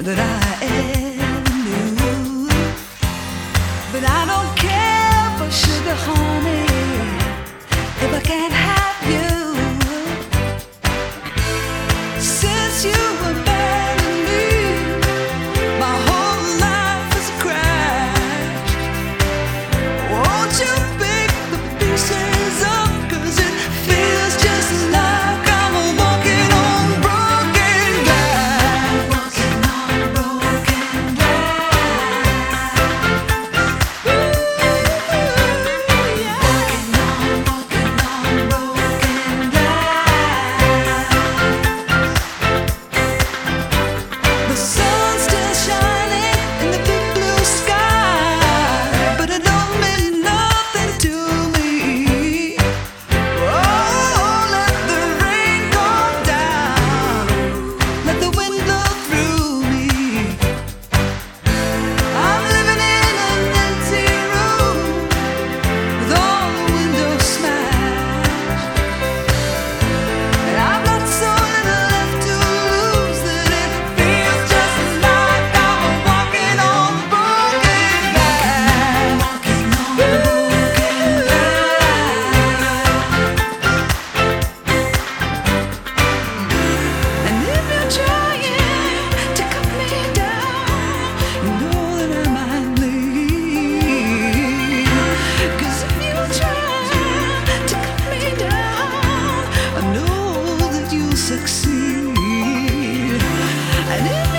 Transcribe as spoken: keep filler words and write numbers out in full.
that I ever knew. But I don't care for sugar, honey, if I can't have you. Since you abandoned me, my whole life has crashed. Won't you pick the pieces up, 'cause it feels just like I'm walking on broken glass. Walking on broken glass. Ooh, yeah. Walking on, walking on broken glass. The sun's still shining in the big blue sky, but it don't mean nothing to me. Oh, let the rain come down, let the wind blow through me. I'm living in an empty room with all the windows smashed, and I've got so little left to lose that it feels just like I'm walking on broken glass. Walking on broken glass. And if you're trying to cut me down, you know that I might bleed. 'Cause if you try to cut me down, I know that you'll succeed. And if